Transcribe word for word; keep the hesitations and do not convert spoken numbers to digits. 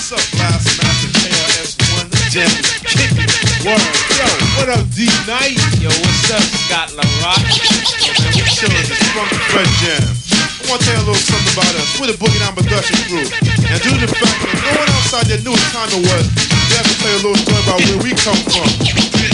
What's up, Blast Master K R S One Jam Kicking Word? Yo, what up, D Night? Yo, what's up, Scott LaRock? Yo, man, we chillin' this Funky Fred Jam. I want to tell you a little something about us. We're the Boogie Down Production Crew. And due to the fact that no one outside there knew what time it was, we have to tell you a little story about where we come from.